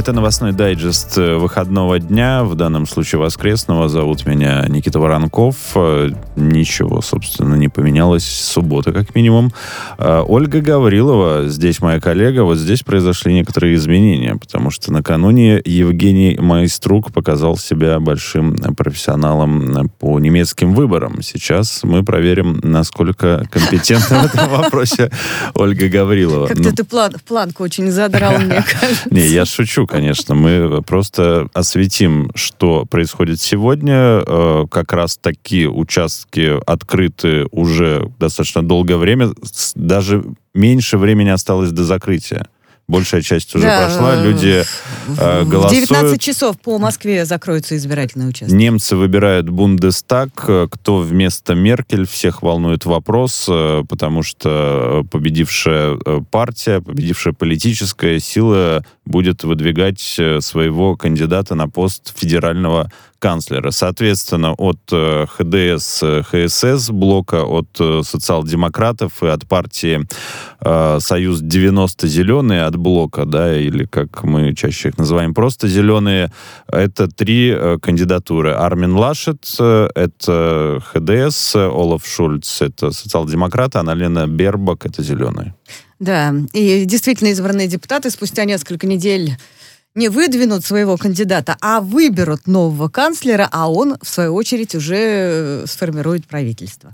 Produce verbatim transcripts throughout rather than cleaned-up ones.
Это новостной дайджест выходного дня, в данном случае воскресного. Зовут меня Никита Воронков. Ничего, собственно, не поменялось. Суббота, как минимум. Ольга Гаврилова, здесь моя коллега. Вот здесь произошли некоторые изменения, потому что накануне Евгений Майструк показал себя большим профессионалом по немецким выборам. Сейчас мы проверим, насколько компетентна в этом вопросе Ольга Гаврилова. Как-то ты планку очень задрал, мне кажется. Не, я шучу, конечно. Мы просто осветим, что происходит сегодня. Как раз такие участки открыты уже достаточно долгое время. Даже меньше времени осталось до закрытия. Большая часть уже да, прошла, люди э, голосуют. В девятнадцать часов по Москве закроются избирательные участки. Немцы выбирают Бундестаг. Кто вместо Меркель? Всех волнует вопрос, потому что победившая партия, победившая политическая сила будет выдвигать своего кандидата на пост федерального канцлера. Соответственно, от ха дэ эс ха эс эс блока, от социал-демократов и от партии э, Союз девяносто зеленые, от блока, да, или как мы чаще их называем, просто зеленые, это три э, кандидатуры. Армин Лашет, э, это ха дэ эс, Олаф Шольц, это социал-демократы, Анналена Бербак, это зеленые. Да, и действительно избранные депутаты спустя несколько недель не выдвинут своего кандидата, а выберут нового канцлера, а он, в свою очередь, уже сформирует правительство.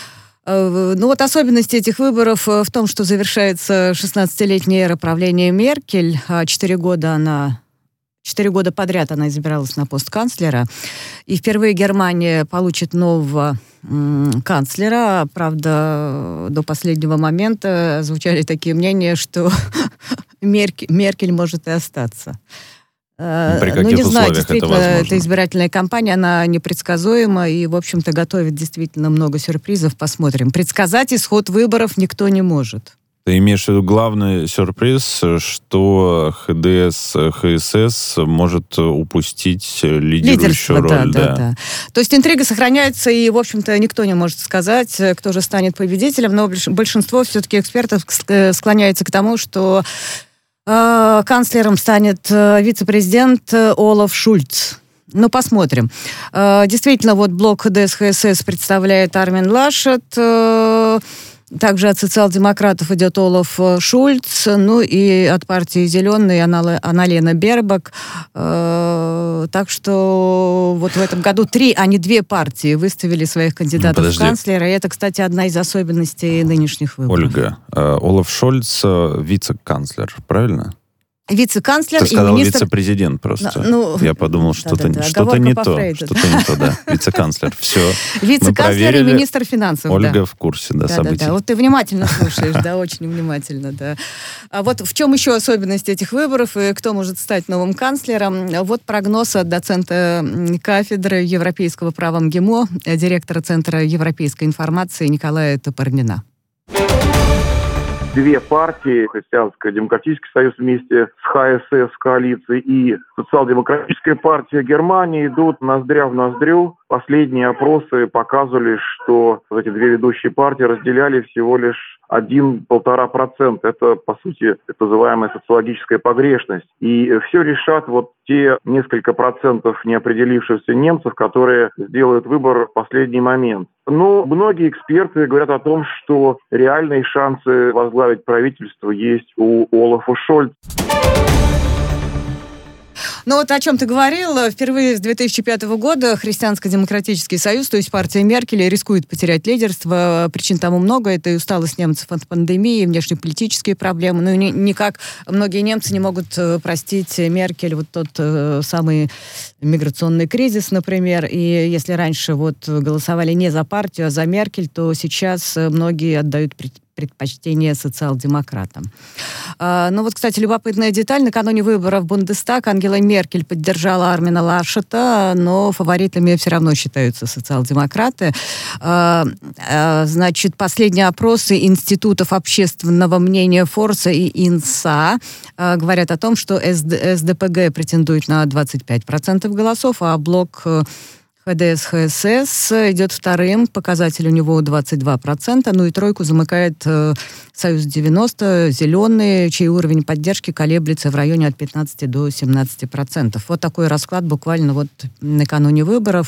Ну вот особенность этих выборов в том, что завершается шестнадцатилетняя эра правления Меркель. Четыре года она... Четыре года подряд она избиралась на пост канцлера. И впервые Германия получит нового м, канцлера. Правда, до последнего момента звучали такие мнения, что Меркель, Меркель может и остаться. При каких ну, не знаю, условиях действительно, это возможно? эта избирательная кампания, она непредсказуема и, в общем-то, готовит действительно много сюрпризов. Посмотрим. Предсказать исход выборов никто не может. Ты имеешь в виду главный сюрприз, что ха дэ эс ха эс эс может упустить лидирующую роль? Да, да, да, да. То есть интрига сохраняется, и, в общем-то, никто не может сказать, кто же станет победителем, но большинство все-таки экспертов склоняется к тому, что э, канцлером станет вице-президент Олаф Шольц. Ну, посмотрим. Э, действительно, вот блок ха дэ эс ха эс эс представляет Армин Лашет, э, также от социал-демократов идет Олаф Шольц, ну и от партии «Зеленые» Анналена Бербак. Э, так что вот в этом году три, а не две партии выставили своих кандидатов Подожди. в канцлера. И это, кстати, одна из особенностей нынешних выборов. Ольга, э, Олаф Шольц э, вице-канцлер, правильно? Вице-канцлер Ты сказал и министр... вице-президент просто. Ну, Я подумал, да, что-то, да, да. что-то не то. Фрейду. Что-то не то, да. Вице-канцлер. Все. Вице-канцлер и министр финансов. Ольга да. в курсе, да, да, событий. Да, да. Вот ты внимательно слушаешь, да, очень внимательно, да. А вот в чем еще особенность этих выборов и кто может стать новым канцлером? Вот прогноз от доцента кафедры европейского права МГИМО, директора Центра европейской информации Николая Топорнина. Две партии, Христианско-демократический союз вместе с ха эс эс коалицией и социал-демократическая партия Германии идут ноздря в ноздрю. Последние опросы показывали, что эти две ведущие партии разделяли всего лишь один-полтора процента. Это, по сути, так называемая социологическая погрешность. И все решат вот те несколько процентов неопределившихся немцев, которые сделают выбор в последний момент. Но многие эксперты говорят о том, что реальные шансы возглавить правительство есть у Олафа Шольца. Ну вот о чем ты говорил, впервые с две тысячи пятого года Христианско-демократический союз, то есть партия Меркель, рискует потерять лидерство. Причин тому много. Это и усталость немцев от пандемии, внешнеполитические проблемы. Ну и никак многие немцы не могут простить Меркель вот тот э, самый миграционный кризис, например. И если раньше вот голосовали не за партию, а за Меркель, то сейчас многие отдают предпочтение предпочтение социал-демократам. А, ну вот, кстати, любопытная деталь. Накануне выборов в Бундестаг Ангела Меркель поддержала Армина Лашета, но фаворитами все равно считаются социал-демократы. А, а, значит, последние опросы институтов общественного мнения Форса и Инса а, говорят о том, что эс дэ пэ гэ претендует на двадцать пять процентов голосов, а блок ХДС, ХСС идет вторым, показатель у него двадцать два процента, ну и тройку замыкает э, Союз девяносто, Зеленые, чей уровень поддержки колеблется в районе от пятнадцати до семнадцати процентов. Вот такой расклад буквально вот накануне выборов.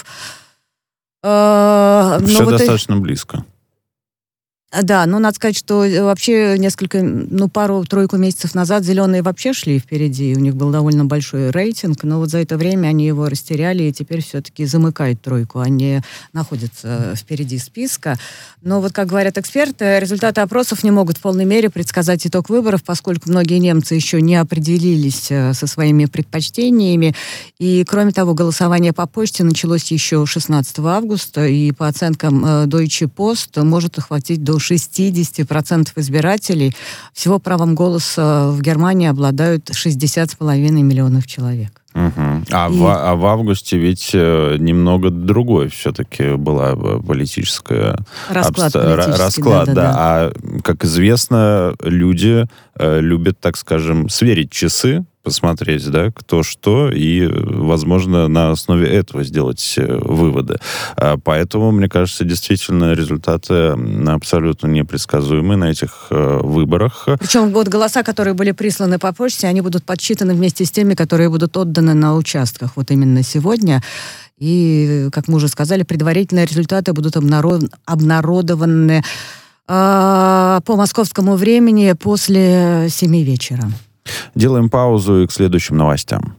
Э, Все вот достаточно и... близко. Да, но надо сказать, что вообще несколько, ну, пару-тройку месяцев назад «Зеленые» вообще шли впереди, у них был довольно большой рейтинг, но вот за это время они его растеряли и теперь все-таки замыкают тройку, они находятся впереди списка. Но вот, как говорят эксперты, результаты опросов не могут в полной мере предсказать итог выборов, поскольку многие немцы еще не определились со своими предпочтениями. И, кроме того, голосование по почте началось еще шестнадцатого августа, и по оценкам Deutsche Post может охватить до шестьдесят процентов избирателей. Всего правом голоса в Германии обладают шестьдесят с половиной миллионов человек. Угу. А, И... в, а в августе ведь немного другой все-таки была политическая... Расклад обста... политический, Расклад, да, да, да, да. А, как известно, люди э, любят, так скажем, сверить часы, посмотреть, да, кто что, и, возможно, на основе этого сделать выводы. Поэтому, мне кажется, действительно результаты абсолютно непредсказуемы на этих выборах. Причем вот голоса, которые были присланы по почте, они будут подсчитаны вместе с теми, которые будут отданы на участках вот именно сегодня. И, как мы уже сказали, предварительные результаты будут обнарод... обнародованы э, по московскому времени после семи вечера. Делаем паузу и к следующим новостям.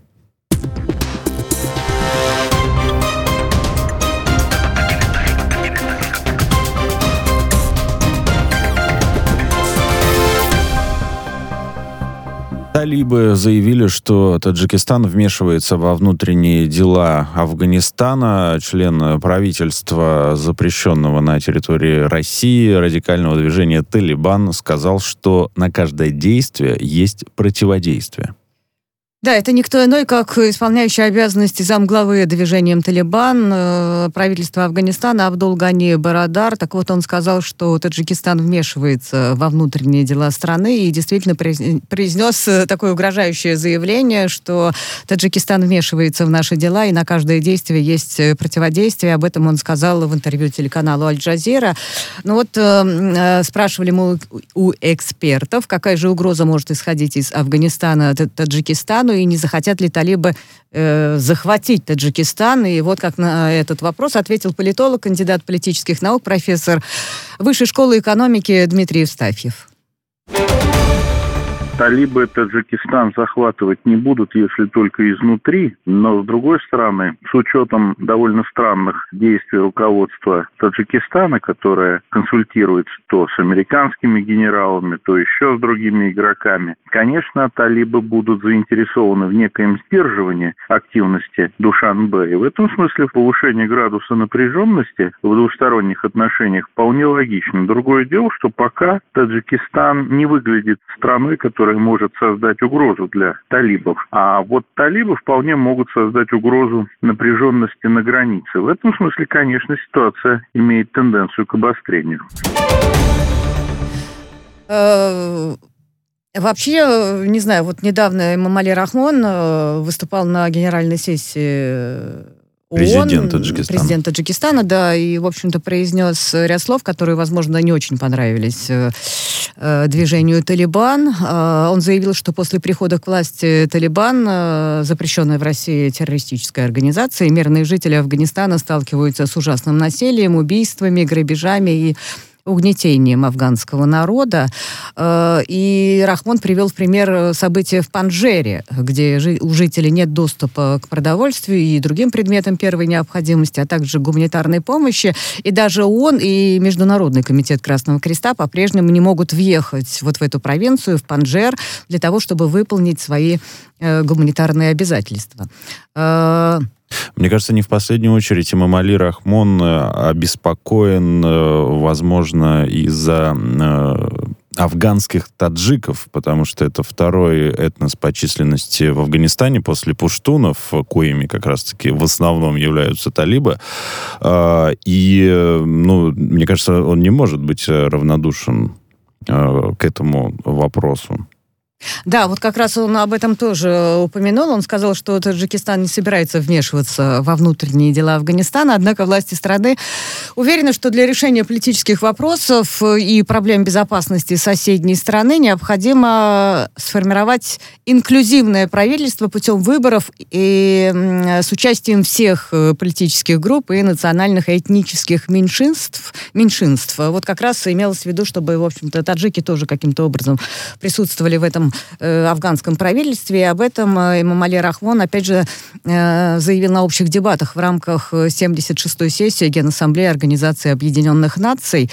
Талибы заявили, что Таджикистан вмешивается во внутренние дела Афганистана. Член правительства, запрещенного на территории России, радикального движения «Талибан», сказал, что на каждое действие есть противодействие. Да, это никто иной, как исполняющий обязанности замглавы движением «Талибан» э, правительства Афганистана Абдул-Гани Барадар. Так вот, он сказал, что Таджикистан вмешивается во внутренние дела страны и действительно произнес такое угрожающее заявление, что Таджикистан вмешивается в наши дела, и на каждое действие есть противодействие. Об этом он сказал в интервью телеканалу «Аль-Джазира». Ну вот, э, спрашивали мы у экспертов, какая же угроза может исходить из Афганистана Таджикистану, и не захотят ли талибы э, захватить Таджикистан. И вот как на этот вопрос ответил политолог, кандидат политических наук, профессор Высшей школы экономики Дмитрий Евстафьев. Талибы Таджикистан захватывать не будут, если только изнутри, но, с другой стороны, с учетом довольно странных действий руководства Таджикистана, которое консультируется то с американскими генералами, то еще с другими игроками, конечно, талибы будут заинтересованы в некоем сдерживании активности Душанбе. И в этом смысле повышение градуса напряженности в двусторонних отношениях вполне логично. Другое дело, что пока Таджикистан не выглядит страной, которая может создать угрозу для талибов. А вот талибы вполне могут создать угрозу напряженности на границе. В этом смысле, конечно, ситуация имеет тенденцию к обострению. Вообще, не знаю, вот недавно Эмомали Рахмон выступал на генеральной сессии ООН, президент Таджикистана. Президент Таджикистана, да, и, в общем-то, произнес ряд слов, которые, возможно, не очень понравились э, движению «Талибан». Э, он заявил, что после прихода к власти «Талибан», э, запрещенная в России террористическая организация, мирные жители Афганистана сталкиваются с ужасным насилием, убийствами, грабежами и угнетением афганского народа. И Рахмон привел в пример события в Панджшере, где у жителей нет доступа к продовольствию и другим предметам первой необходимости, а также гуманитарной помощи. И даже ООН и Международный комитет Красного Креста по-прежнему не могут въехать вот в эту провинцию, в Панджшер, для того, чтобы выполнить свои гуманитарные обязательства. Мне кажется, не в последнюю очередь Эмомали Рахмон обеспокоен, возможно, из-за афганских таджиков, потому что это второй этнос по численности в Афганистане после пуштунов, коими как раз-таки в основном являются талибы. И, ну, мне кажется, он не может быть равнодушен к этому вопросу. Да, вот как раз он об этом тоже упомянул. Он сказал, что Таджикистан не собирается вмешиваться во внутренние дела Афганистана, однако власти страны уверены, что для решения политических вопросов и проблем безопасности соседней страны необходимо сформировать инклюзивное правительство путем выборов и с участием всех политических групп и национальных и этнических меньшинств. меньшинств. Вот как раз имелось в виду, чтобы, в общем-то, таджики тоже каким-то образом присутствовали в этом афганском правительстве. И об этом Эмомали Рахмон, опять же, заявил на общих дебатах в рамках семьдесят шестой сессии Генассамблеи Организации Объединенных Наций.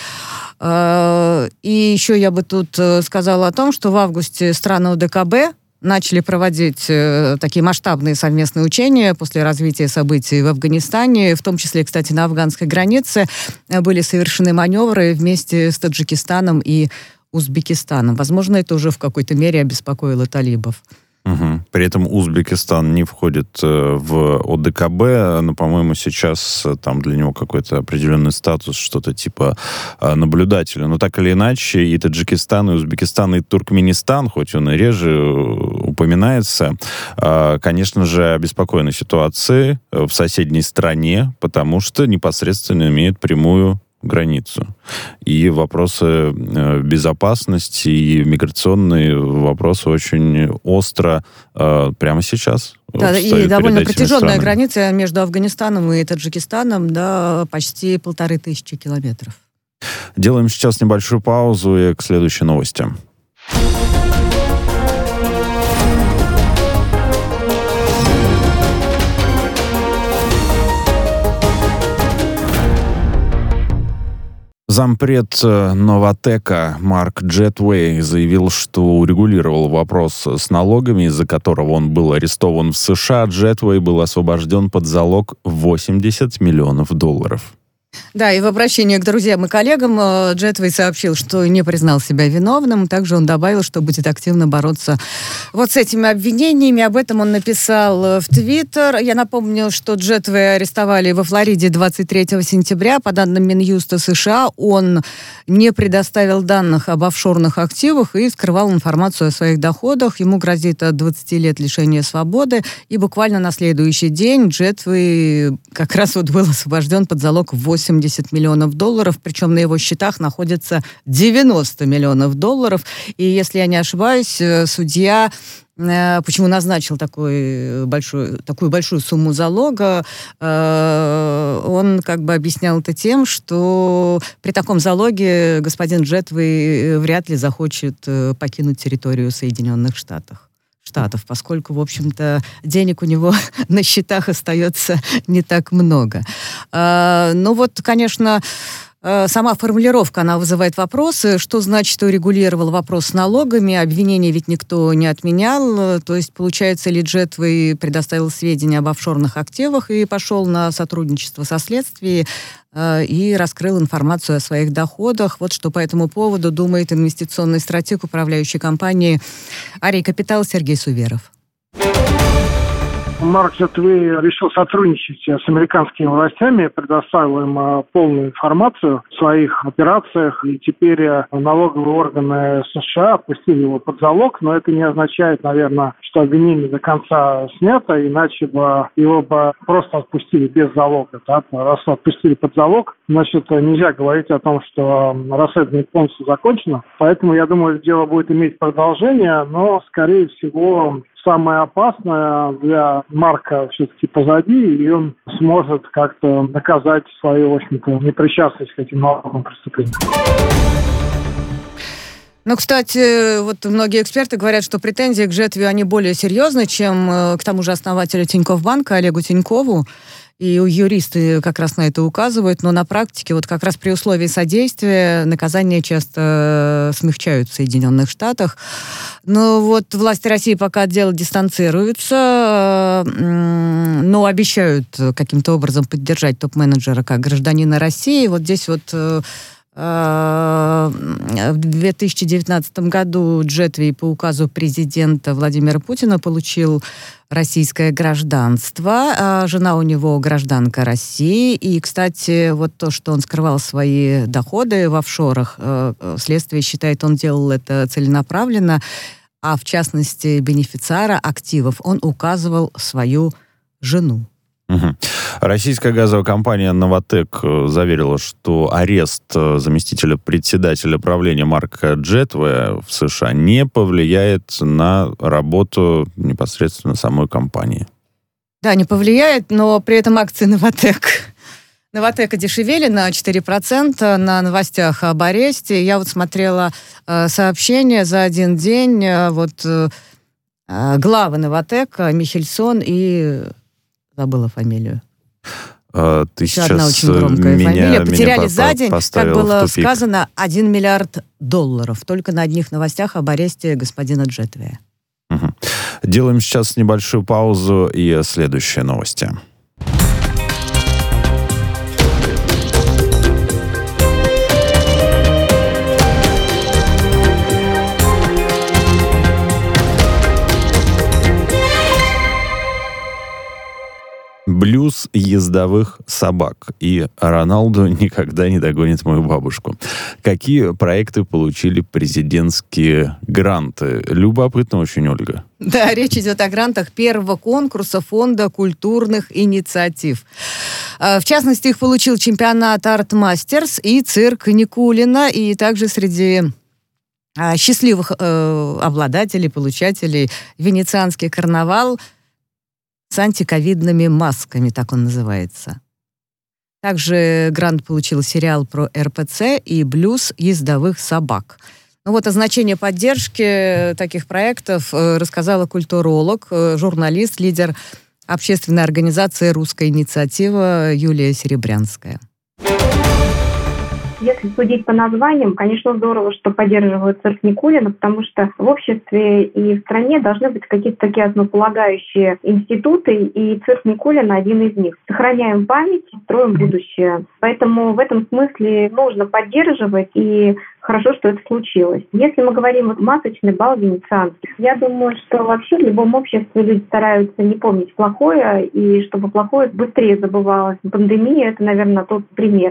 И еще я бы тут сказала о том, что в августе страны ОДКБ начали проводить э, такие масштабные совместные учения после развития событий в Афганистане, в том числе, кстати, на афганской границе э, были совершены маневры вместе с Таджикистаном и Узбекистаном. Возможно, это уже в какой-то мере обеспокоило талибов. Угу. При этом Узбекистан не входит в ОДКБ, но, по-моему, сейчас там для него какой-то определенный статус, что-то типа наблюдателя. Но так или иначе, и Таджикистан, и Узбекистан, и Туркменистан, хоть он и реже упоминается, конечно же, обеспокоены ситуацией в соседней стране, потому что непосредственно имеют прямую границу. И вопросы безопасности и миграционные вопросы очень остро э, прямо сейчас. Да, и довольно протяженная граница между Афганистаном и Таджикистаном, да, почти полторы тысячи километров. Делаем сейчас небольшую паузу и к следующей новости. Зампред Новатэка Марк Джетвей заявил, что урегулировал вопрос с налогами, из-за которого он был арестован в США. Джетвей был освобожден под залог восемьдесят миллионов долларов. Да, и в обращении к друзьям и коллегам Джетвей сообщил, что не признал себя виновным. Также он добавил, что будет активно бороться вот с этими обвинениями. Об этом он написал в Твиттер. Я напомню, что Джетвей арестовали во Флориде двадцать третьего сентября. По данным Минюста США, он не предоставил данных об офшорных активах и скрывал информацию о своих доходах. Ему грозит от двадцати лет лишения свободы. И буквально на следующий день Джетвей как раз вот был освобожден под залог восемьдесят миллионов долларов, причем на его счетах находится девяносто миллионов долларов. И, если я не ошибаюсь, судья почему назначил такой большой, такую большую сумму залога, он как бы объяснял это тем, что при таком залоге господин Джетвей вряд ли захочет покинуть территорию Соединенных Штатов. Штатов, поскольку, в общем-то, денег у него на счетах остается не так много. Ну вот, конечно, сама формулировка, она вызывает вопросы, что значит урегулировал вопрос с налогами, обвинения ведь никто не отменял, то есть, получается ли Джетвей предоставил сведения об офшорных активах и пошел на сотрудничество со следствием и раскрыл информацию о своих доходах. Вот что по этому поводу думает инвестиционный стратег управляющей компании «Арий Капитал» Сергей Суверов. Марк Джетвей решил сотрудничать с американскими властями, предоставил им полную информацию о своих операциях, и теперь налоговые органы США отпустили его под залог, но это не означает, наверное, что обвинение до конца снято, иначе бы его бы просто отпустили без залога. Да? Раз отпустили под залог, значит, нельзя говорить о том, что расследование полностью закончено, поэтому, я думаю, дело будет иметь продолжение, но, скорее всего, самое опасное для Марка все-таки позади, и он сможет как-то доказать свою, в общем-то, непричастность к этим налоговым преступлениям. Ну, кстати, вот многие эксперты говорят, что претензии к Джетвею, они более серьезны, чем к тому же основателю Тинькофф Банка Олегу Тинькову. И юристы как раз на это указывают, но на практике вот как раз при условии содействия наказания часто смягчают в Соединенных Штатах. Но вот власти России пока от дела дистанцируются, но обещают каким-то образом поддержать топ-менеджера как гражданина России. Вот здесь вот в две тысячи девятнадцатом году Джетвей по указу президента Владимира Путина получил российское гражданство. А жена у него гражданка России. И, кстати, вот то, что он скрывал свои доходы в офшорах, следствие считает, он делал это целенаправленно. а в частности бенефициара активов, он указывал свою жену. Угу. Российская газовая компания «Новатэк» заверила, что арест заместителя председателя правления Марка Джетвея в США не повлияет на работу непосредственно самой компании. Да, не повлияет, но при этом акции «Новатэк». «Новатэк» дешевели на четыре процента на новостях об аресте. Я вот смотрела э, сообщения за один день. Э, вот э, главы «Новатэк» Михельсон и... Забыла фамилию. А, ты Еще сейчас одна очень громкая меня, фамилия. Потеряли меня за день, как было сказано, один миллиард долларов. Только на одних новостях об аресте господина Джетвея. Угу. Делаем сейчас небольшую паузу и следующие новости. Блюз ездовых собак. И Роналду никогда не догонит мою бабушку. Какие проекты получили президентские гранты? Любопытно очень, Ольга. Да, речь идет о грантах первого конкурса Фонда культурных инициатив. В частности, их получил чемпионат Арт Мастерс и цирк Никулина. И также среди счастливых э, обладателей, получателей Венецианский карнавал с антиковидными масками, так он называется. Также грант получил сериал про эр пэ цэ и блюз ездовых собак. Ну вот о значении поддержки таких проектов рассказала культуролог, журналист, лидер общественной организации «Русская инициатива» Юлия Серебрянская. Если судить по названиям, конечно, здорово, что поддерживают цирк Никулина, потому что в обществе и в стране должны быть какие-то такие основополагающие институты, и цирк Никулина один из них. Сохраняем память, строим будущее. Поэтому в этом смысле нужно поддерживать, и хорошо, что это случилось. Если мы говорим вот масочный бал венецианский, я думаю, что вообще в любом обществе люди стараются не помнить плохое, и чтобы плохое быстрее забывалось. Пандемия — это, наверное, тот пример.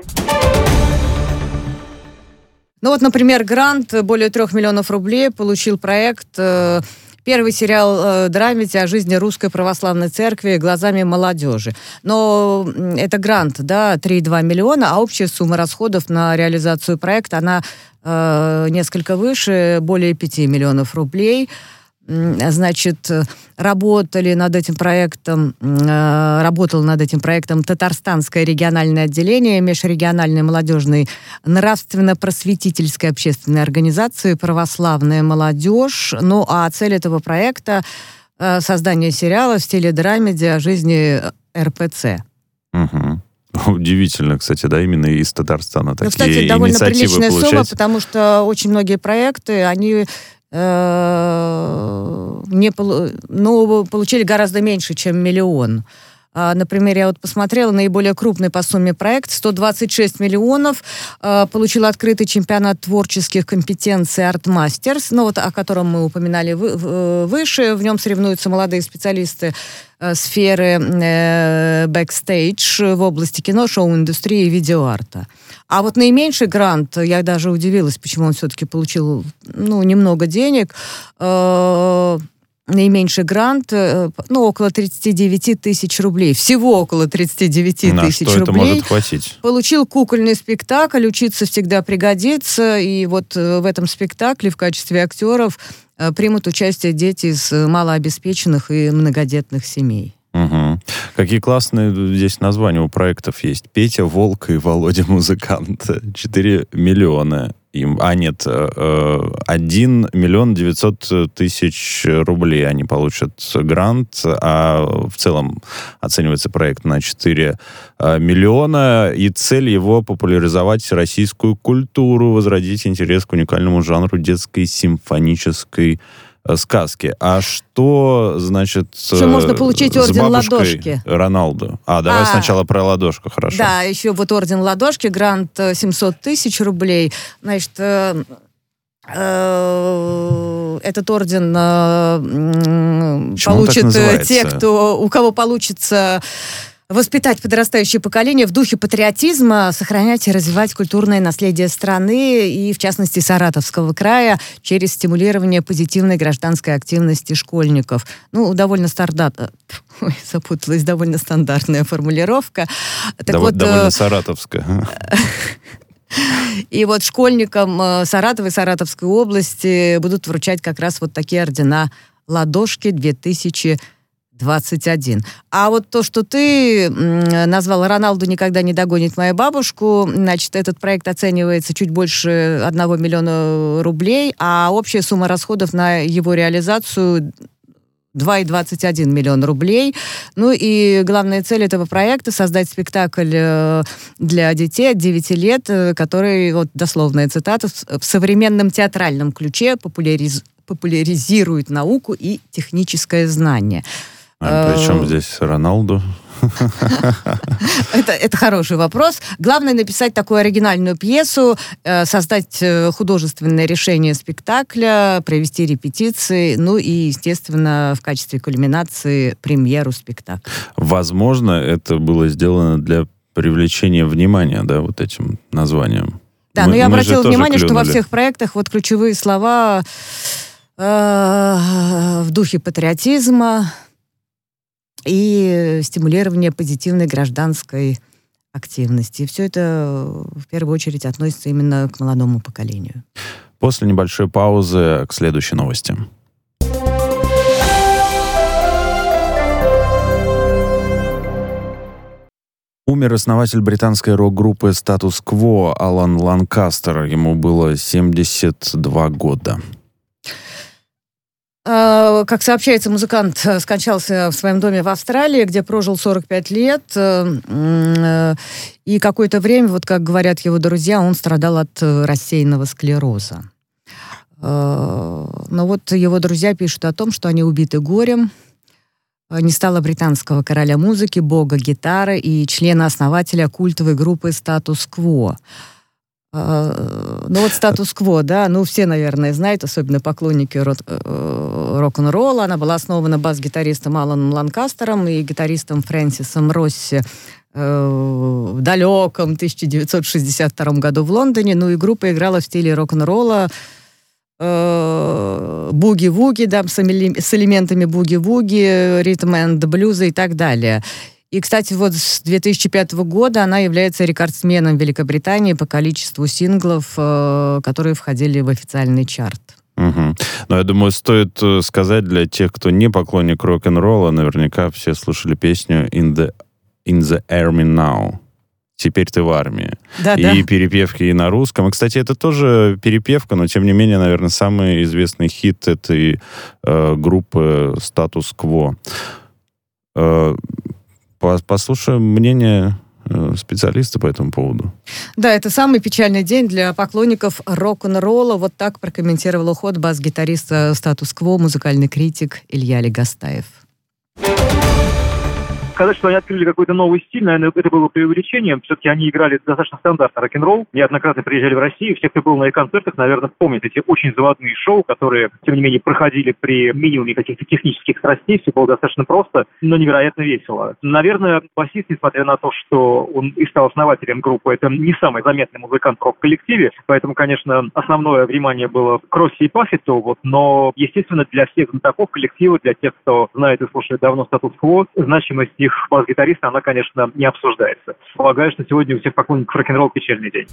Ну вот, например, грант более трех миллионов рублей получил проект э, первый сериал э, драмеди о жизни Русской Православной Церкви глазами молодежи. Но это грант, да, три целых два миллиона, а общая сумма расходов на реализацию проекта, она э, несколько выше, более пяти миллионов рублей. Значит, работали над этим проектом, э, работало над этим проектом Татарстанское региональное отделение межрегиональной молодежной нравственно-просветительской общественной организации «Православная молодежь». Ну, а цель этого проекта э, — создание сериала в стиле драмеди о жизни эр пэ цэ. Угу. Удивительно, кстати, да, именно из Татарстана такие инициативы получать. Ну, кстати, довольно приличная сумма, потому что очень многие проекты, они... не, ну, получили гораздо меньше, чем миллион. Например, я вот посмотрела, наиболее крупный по сумме проект, сто двадцать шесть миллионов, получил открытый чемпионат творческих компетенций Арт Мастерс, ну, вот, о котором мы упоминали выше. В нем соревнуются молодые специалисты сферы бэкстейдж в области кино, шоу-индустрии и видеоарта. А вот наименьший грант, я даже удивилась, почему он все-таки получил, ну, немного денег. Э-э- наименьший грант, э- ну, около тридцать девять тысяч рублей. Всего около тридцать девять тысяч рублей. На что это может хватить? Получил кукольный спектакль «Учиться всегда пригодится». И вот в этом спектакле в качестве актеров примут участие дети из малообеспеченных и многодетных семей. Угу. Какие классные здесь названия у проектов есть. Петя Волк и Володя Музыкант. четыре миллиона. Им, а нет, один миллион девятьсот тысяч рублей они получат грант, а в целом оценивается проект на четыре миллиона, и цель его — популяризовать российскую культуру, возродить интерес к уникальному жанру детской симфонической сказки. А что, значит, еще можно получить орден Ладошки Роналду? А, давай а, сначала про Ладошку, хорошо. Да, еще вот орден Ладошки, грант семьсот тысяч рублей. Значит, э, э, этот орден э, получат те, кто, у кого получится воспитать подрастающее поколение в духе патриотизма, сохранять и развивать культурное наследие страны и, в частности, Саратовского края через стимулирование позитивной гражданской активности школьников. Ну, довольно стандартно. Ой, запуталась, довольно стандартная формулировка. Так Дов- вот, довольно саратовская. И вот школьникам Саратова и Саратовской области будут вручать как раз вот такие ордена «Ладошки две тысячи двадцать один». А вот то, что ты назвал «Роналду никогда не догонит мою бабушку», значит, этот проект оценивается чуть больше одного миллиона рублей, а общая сумма расходов на его реализацию два целых двадцать один миллиона рублей. Ну и главная цель этого проекта — создать спектакль для детей от девяти лет, который, вот дословная цитата, в современном театральном ключе популяриз... популяризирует науку и техническое знание. А при чем здесь Роналду? Это, это хороший вопрос. Главное написать такую оригинальную пьесу, создать художественное решение спектакля, провести репетиции, ну и, естественно, в качестве кульминации премьеру спектакля. Возможно, это было сделано для привлечения внимания, да, вот этим названием. Да, мы, но я обратила внимание, клюнули. что во всех проектах вот ключевые слова э, в духе патриотизма и стимулирование позитивной гражданской активности. И все это в первую очередь относится именно к молодому поколению. После небольшой паузы к следующей новости. Умер основатель британской рок-группы «Статус Кво» Алан Ланкастер. Ему было семьдесят два года. Как сообщается, музыкант скончался в своем доме в Австралии, где прожил сорок пять лет. И какое-то время, вот как говорят его друзья, он страдал от рассеянного склероза. Но вот его друзья пишут о том, что они убиты горем. Не стало британского короля музыки, бога гитары и члена-основателя культовой группы «Статус Кво». Ну вот «Статус-кво», да, ну все, наверное, знают, особенно поклонники рок-н-ролла. Она была основана бас-гитаристом Аланом Ланкастером и гитаристом Фрэнсисом Росси в далеком тысяча девятьсот шестьдесят втором году в Лондоне. Ну и группа играла в стиле рок-н-ролла, буги-вуги, да, с элементами буги-вуги, ритм-энд-блюза и так далее. И, кстати, вот с две тысячи пятого года она является рекордсменом Великобритании по количеству синглов, которые входили в официальный чарт. Угу. Но я думаю, стоит сказать для тех, кто не поклонник рок-н-ролла, наверняка все слушали песню «In the, in the Army Now». «Теперь ты в армии». Да, и да. перепевки и на русском. И, кстати, это тоже перепевка, но, тем не менее, наверное, самый известный хит этой э, группы «Статус Кво». Э, Послушаем мнение специалиста по этому поводу. Да, это самый печальный день для поклонников рок-н-ролла. Вот так прокомментировал уход бас-гитариста «Статус-кво» музыкальный критик Илья Легостаев. Сказать, что они открыли какой-то новый стиль, наверное, это было преувеличением. Все-таки они играли достаточно стандартный рок-н-ролл. Неоднократно приезжали в Россию. Все, кто был на их концертах, наверное, помнят эти очень заводные шоу, которые, тем не менее, проходили при минимуме каких-то технических страстей. Все было достаточно просто, но невероятно весело. Наверное, басист, несмотря на то, что он и стал основателем группы, это не самый заметный музыкант в рок-коллективе. Поэтому, конечно, основное внимание было к Росси и Паффету. Вот, но, естественно, для всех знатоков коллектива, для тех, кто знает и слушает давно «Статус-кво», значимость их бас-гитариста, она, конечно, не обсуждается. Полагаю, что сегодня у всех поклонников рок-н-ролла печальный день.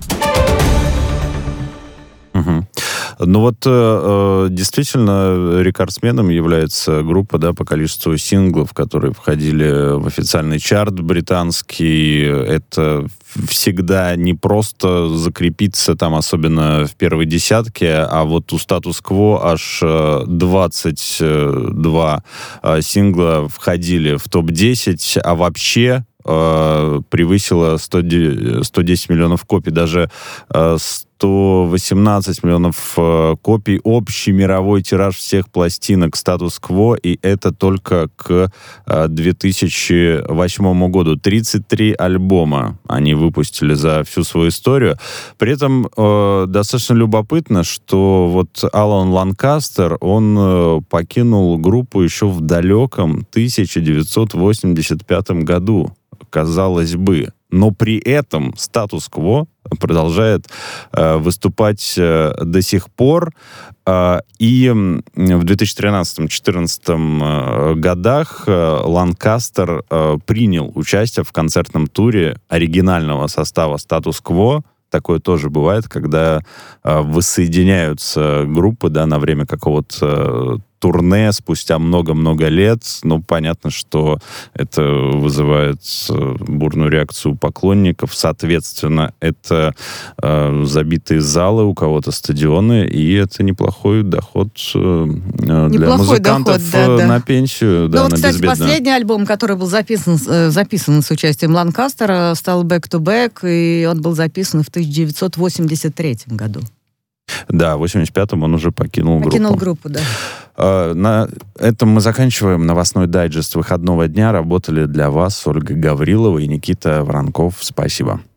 Угу. Ну вот э, действительно рекордсменом является группа, да, по количеству синглов, которые входили в официальный чарт британский. Это всегда не просто закрепиться там, особенно в первой десятке, а вот у «Статус-кво» аж двадцать два сингла входили в топ десять, а вообще превысило сто десять миллионов копий, даже сто восемнадцать миллионов копий общий мировой тираж всех пластинок «Статус-кво», и это только к две тысячи восьмому году. тридцать три альбома они выпустили за всю свою историю. При этом э, достаточно любопытно, что вот Алан Ланкастер, он э, покинул группу еще в далеком тысяча девятьсот восемьдесят пятом году. казалось бы. Но при этом статус-кво продолжает э, выступать э, до сих пор. Э, и в две тысячи тринадцатом-две тысячи четырнадцатом э, годах э, Ланкастер э, принял участие в концертном туре оригинального состава статус-кво. Такое тоже бывает, когда э, воссоединяются группы, да, на время какого-то э, турне спустя много-много лет. Ну, понятно, что это вызывает э, бурную реакцию поклонников. Соответственно, это э, забитые залы, у кого-то стадионы, и это неплохой доход э, для Неплохой музыкантов доход, да, да. на пенсию. Да, ну, вот, на кстати, безбедную. последний альбом, который был записан, э, записан с участием Ланкастера, стал «Back to Back», и он был записан в тысяча девятьсот восемьдесят третьем году. Да, в восемьдесят пятом он уже покинул, Покинул группу. группу, да. На этом мы заканчиваем новостной дайджест выходного дня. Работали для вас Ольга Гаврилова и Никита Воронков. Спасибо.